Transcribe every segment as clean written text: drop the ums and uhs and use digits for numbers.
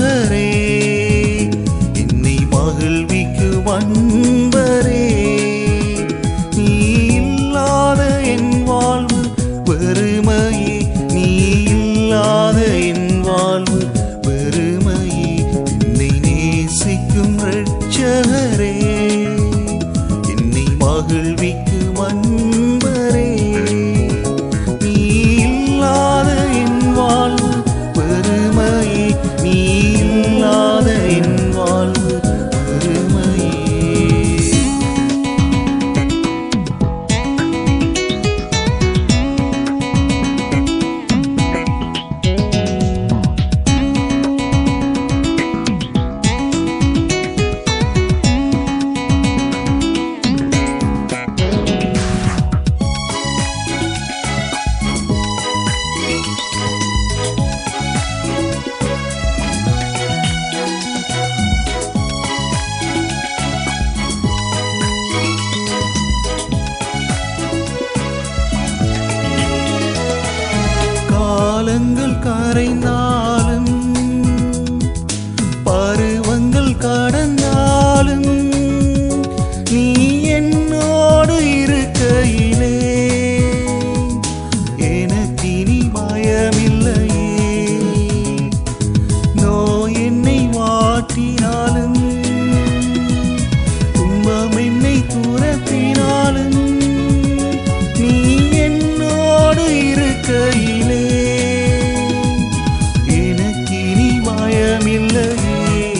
ரட்சகரே, என்னை மகிழ்விக்கும் அன்பரே, நீ இல்லாத என் வாழ்வு வெறுமையே, நீ இல்லாத என் வாழ்வு வெறுமையே. என்னை நேசிக்கும் ரட்சகரே, என்னை மகிழ்விக்கும் அன்பரே, நீ இல்லாத என் வாழ்வு வெறுமையே, நீ இல்லாத என் வாழ்வு வெறுமையே. காலங்கள் கரைந்தாலும் பருவங்கள் கடந்தாலும் நீ என்னோடு இருக்கையிலே எனக்கு இனி பயமில்லையே. நோய் என்னை வாட்டினாலும் துன்பம் என்னை துரத்தினாலும் நீ என்னோடு இருக்கையிலே எனக்கு இனி பயமில்லையே.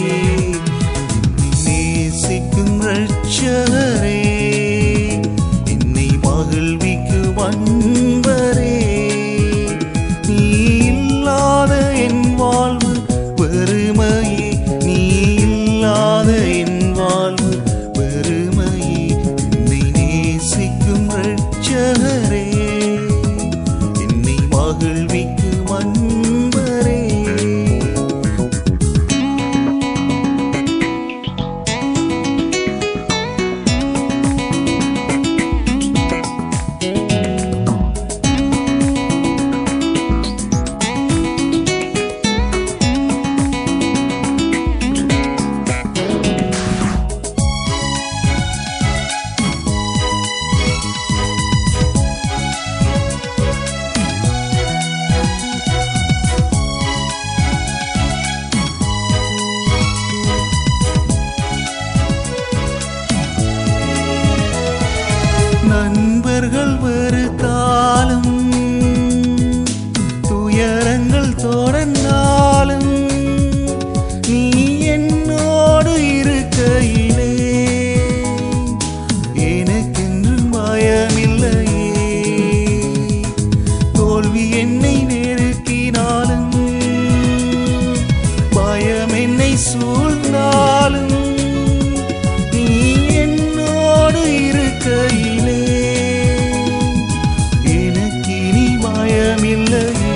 நேசிக்கும் ரட்சகரே, என்னை மகிழ்விக்கும் அன்பரே, நீ இல்லாத என் வாழ்வு வெறுமையே, நீ இல்லாத என் வாழ்வு வெறுமையே. என்னை நேசிக்கும் ரட்சகரே, என்னை மகிழ்விக்கும் அன்பரே. நண்பர்கள் வெறுத்தாலும் துயரங்கள் தொடர்ந்தாலும் நீ என்னோடு இருக்கையிலே எனக்கென்று பயமில்லையே. தோல்வி என்னை நெருக்கினாலும் பயம் என்னை சூழ்ந்தாலும் நீ என்னோடு இருக்கையிலே எனக்கு இனி பயமில்லையே.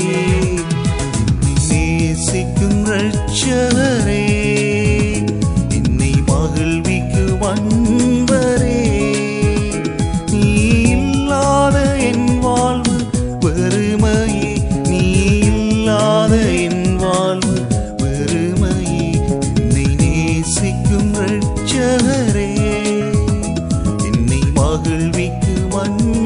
நேசிக்கும் ரட்சகரே, என்னை மகிழ்விக்கும் அன்பரே, நீ இல்லாத என் வாழ்வு வெறுமையே, நீ இல்லாத என் வாழ்வு வெறுமையே. என்னை நேசிக்கும் ரட்சகரே, என்னை மகிழ்விக்கும் அன்பரே.